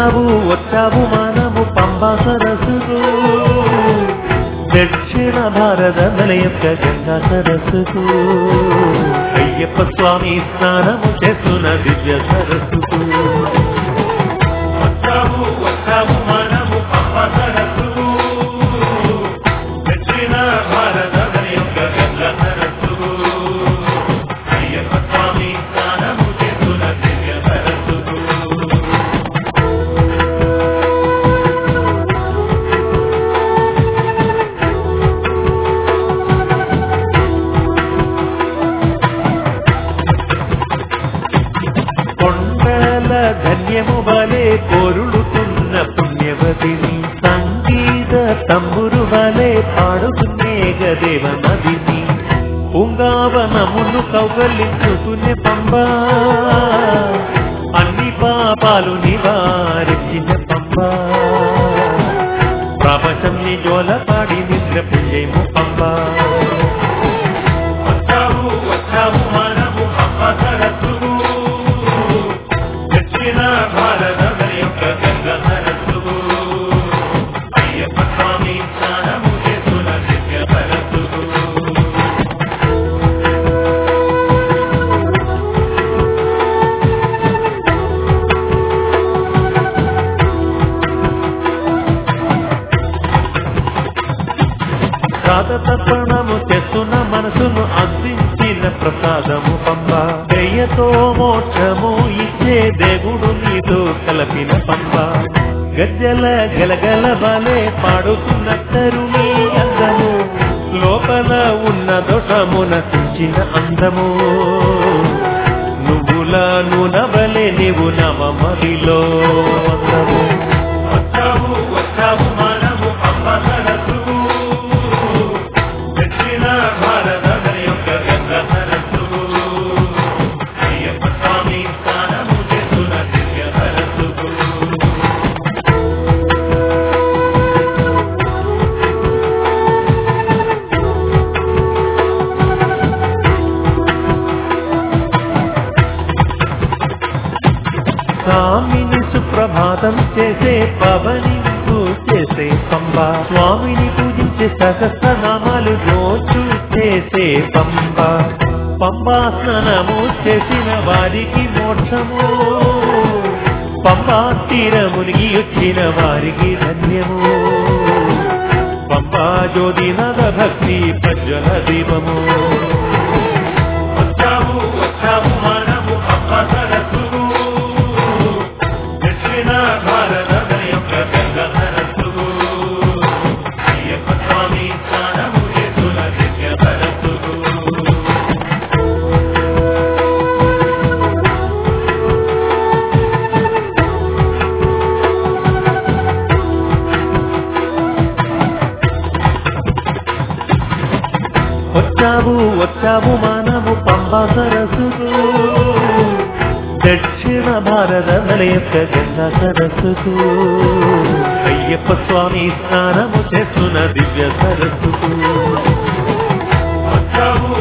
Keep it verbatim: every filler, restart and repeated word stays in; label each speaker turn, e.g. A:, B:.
A: వచ్చావు వచ్చావు మనము పంబా సరస్సుకు దక్షిణ భారత నిలయక్క గంగా సరస్సుకు అయ్యప్ప స్వామి స్నానము చేస్తున్న దివ్య సరస్సుకు వచ్చావు వచ్చావు మనము పంబా సరస్సుకు దక్షిణ భారత నిలయక్క గంగా సరస్సుకు అయ్యప్ప స్వామి స్నానము చేస్తున్న దివ్య సరస్సుకు ధన్యము వలే పొరుడుతున్న పుణ్యవతిని సంగీత తంబురు వలే పాడుతున్నే గదేవ నదిని పుంగావనమును కౌగలించుకునే పంబా అన్ని పాపాలు నివారించిన పంబా ప్రపంచంని జోలపాడి నిద్ర పుణ్యము పంబా వచ్చావు వచ్చావు మనము పంబా సరస్సుకు దక్షిణ భారత యొక్క గంగా సరస్సుకు అయ్యప్ప స్వామి స్నానము చేస్తున్న దివ్య సరస్సుకు సాధతర్పణము చేస్తున్న మనసును అందించిన ప్రసాదము పంబా దయ్యతో మోక్షము ఇచ్చే దేవుడు నీతో కలపిన పంబా గజ్జల గలగల బలే పాడుతున్న తరుణి అందము లోపల ఉన్న దోషమున తుంచిన అందము నువ్వుల నూనబలే నీవు నవమదిలో అందము వచ్చావు వచ్చావు మనము పంబా సరస్సుకు దక్షిణ భారత యొక్క గంగా సరస్సుకు అయ్యప్ప స్వామి స్నానము చేస్తున్న దివ్య సరస్సుకు స్వామిని సుప్రభాతం చేసే పవనింపు చేసే పంబా స్వామిని పూజించే సహస్రనామాలు రోజు చేసే పంబా పంబా స్నానము చేసిన వారికి మోక్షము పంబా తీరమునిగి వచ్చిన వారికి ధన్యము పంబా జ్యోతినద భక్తి ప్రజ్వల దీపము వచ్చావు వచ్చావు మనము పంబా సరస్సుకు దక్షిణ భారత యొక్క గంగా సరస్సుకు అయ్యప్ప స్వామి స్నానము చేస్తున్న దివ్య సరస్సుకు వచ్చావు వచ్చావు మనము పంబా సరస్సుకు దక్షిణ భారత నిలయక్క గంగా సరస్సుకు అయ్యప్ప స్వామి స్నానము చేస్తున్న దివ్య సరస్సుకు వచ్చావు